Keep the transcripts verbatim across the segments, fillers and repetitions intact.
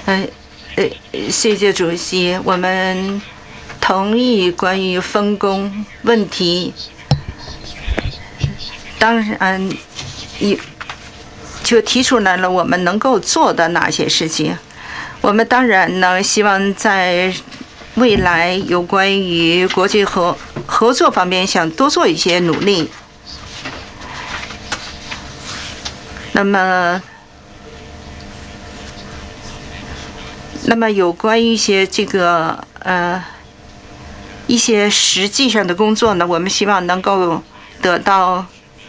呃呃，谢谢主席，我们同意关于分工问题。当然，也就提出来了我们能够做的哪些事情。我们当然呢，希望在未来有关于国际合合作方面，想多做一些努力。那么，那么有关于一些这个呃一些实际上的工作呢，我们希望能够得到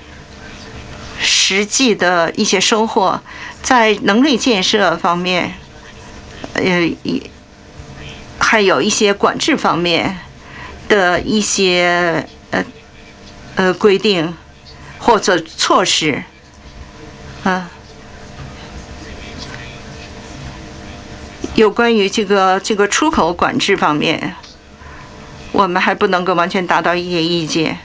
实际的一些收获，在能力建设方面，呃，还有一些管制方面的一些呃呃规定或者措施，啊，有关于这个这个出口管制方面，我们还不能够完全达到一些意见。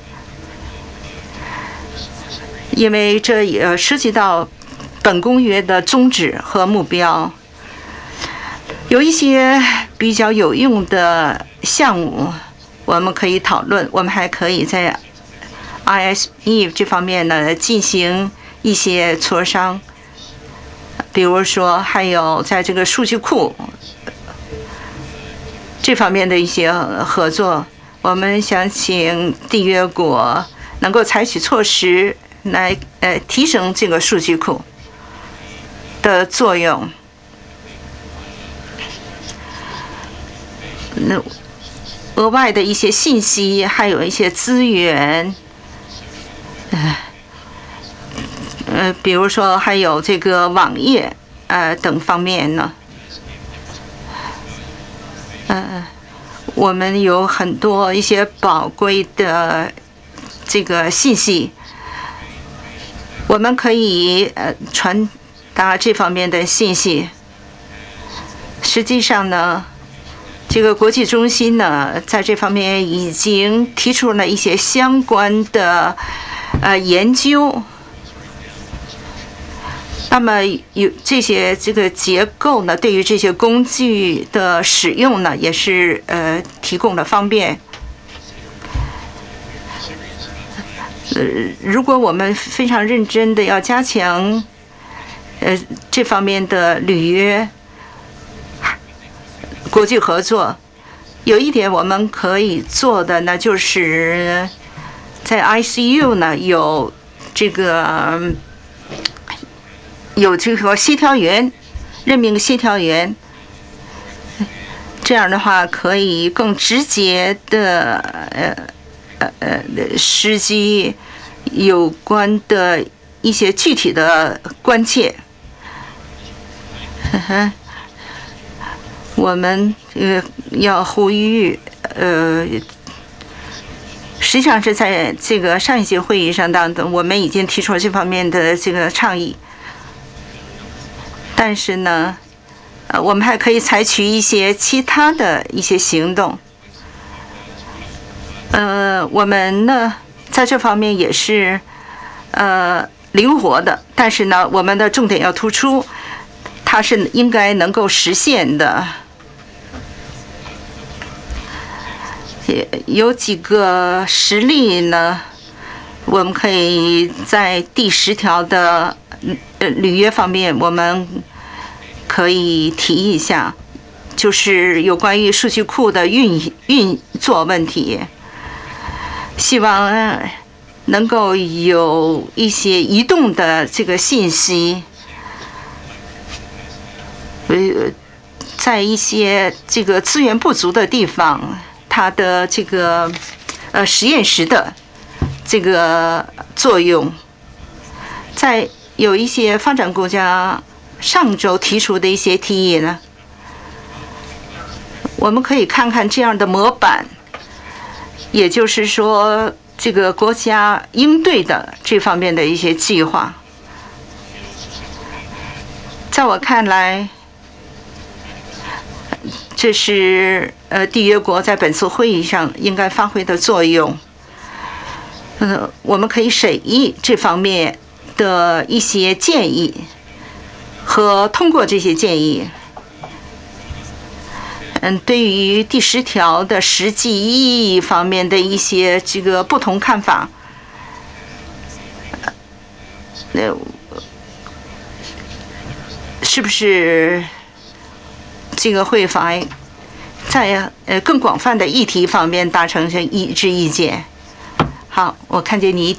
因为这也涉及到本公约的宗旨和目标，有一些比较有用的项目，我们可以讨论。我们还可以在 I S E 这方面呢进行一些磋商，比如说还有在这个数据库这方面的一些合作。我们想请缔约国能够采取措施来呃提升这个数据库的作用。那额外的一些信息，还有一些资源，呃呃，比如说还有这个网页呃等方面呢，呃，我们有很多一些宝贵的这个信息。我们可以呃传达这方面的信息。实际上呢，这个国际中心呢，在这方面已经提出了一些相关的呃研究。那么有这些这个结构呢，对于这些工具的使用呢，也是呃提供了方便。呃，如果我们非常认真的要加强，呃，这方面的履约国际合作，有一点我们可以做的呢，就是在 I C U 呢有这个有这个协调员，任命协调员，这样的话可以更直接的呃。呃呃，实际有关的一些具体的关切，我们呃要呼吁呃，实际上是在这个上一届会议上当中，我们已经提出了这方面的这个倡议，但是呢，呃，我们还可以采取一些其他的一些行动。呃，我们呢，在这方面也是呃灵活的，但是呢，我们的重点要突出，它是应该能够实现的。有几个实例呢，我们可以在第十条的呃履约方面，我们可以提一下，就是有关于数据库的运运作问题。希望能够有一些移动的这个信息，呃，在一些这个资源不足的地方，它的这个呃实验室的这个作用，在有一些发展国家上周提出的一些提议呢，我们可以看看这样的模板。也就是说，这个国家应对的这方面的一些计划，在我看来，这是呃缔约国在本次会议上应该发挥的作用。呃，我们可以审议这方面的一些建议和通过这些建议。 嗯，对于第十条的实际意义方面的一些这个不同看法。那是不是这个会法在呃更广泛的议题方面达成一致意见？好，我看见你